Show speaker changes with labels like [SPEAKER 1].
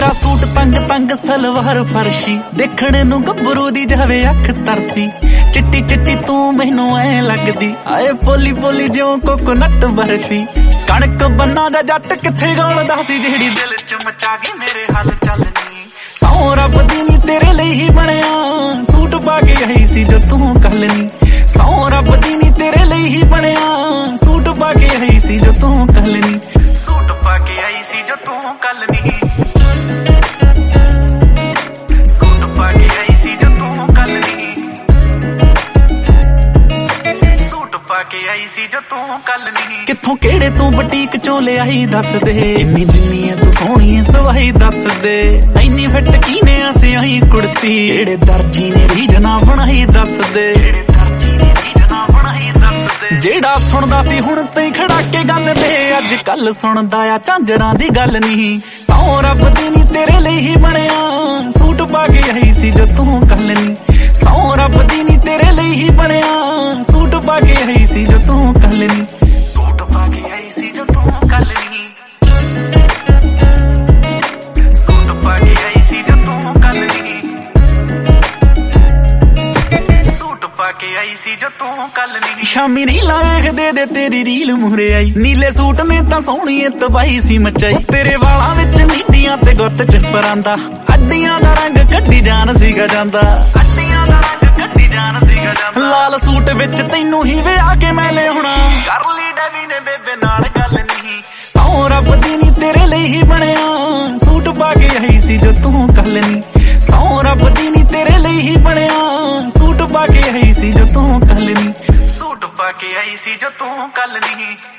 [SPEAKER 1] तेरा सूट तंग तंग सलवार फरशी देखने नू गभरू दी जावे अख तरसी चिट्टी चिट्टी तू मैनू ऐ लगदी आए पोली पोली ज्यों कोकोनट बर्फी कणक बन्ना दा जट किथे गौलदा सी जेड़ी दिल च मचा गई मेरे हाल चलनी सौ रब दी नी तेरे ਲਈ ही ਬਣਿਆ सूट पा के आई सी जो तू कल नी सौ रब दी नी तेरे ਲਈ ही ਬਣਿਆ सूट पा के आई सी जो तू कल नी सूट पा के आई सी जो तू कल नी सूट पा के आई सी जो तू कल नी सूट पा के आई सी जो तू कल नी किथों केड़े तू बुटीक चों लिआई दस दे इन्नी जिन्नी है तू सोहणी सवाई दस दे इन्नी फिट कीने सियाई कुड़ती केड़े दर्जी ने रीजना बनाई दस दे जेड़ा सुनदा सी हुण तई खड़ा के गल दे अज कल सुनदा आ झांजरां दी गल नहीं सौ रब दी नी तेरे ਲਈ ही ਬਣਿਆ सूट पा के आई सी जो तू कल नी सौ रब दी नी तेरे ਲਈ ही ਬਣਿਆ सूट पा के आई सी जो तू कल नी सूट पा के आई सी जो तू कल नी सूट पा के आई सी जो तू कल नी सूट पा के आई सी जो तू कल नी शामी रीला वेखदे दे तेरी रील मुहरे आई नीले सूट ने तां सोहणी तबाही सी मचाई तेरे वालां विच मीडियां ते गुੱਤ च परांदा अड्डियां दा रंग कड्डी जान सीगा जांदा अड्डियां दा रंग कड्डी जान सीगा जांदा लाल सूट विच तैनू ही विआह के मैं लिआउणा कर ली डैवी ने बेबे नाल गल नहीं सौ रब दी नी तेरे ਲਈ ही ਬਣਿਆ सूट पा के आई सी जो तू कल नी सौ रब दी नी तेरे ਲਈ ही ਬਣਿਆ सूट पा के आई सी जो तू कल नी सूट पा के आई सी जो तू कल नहीं।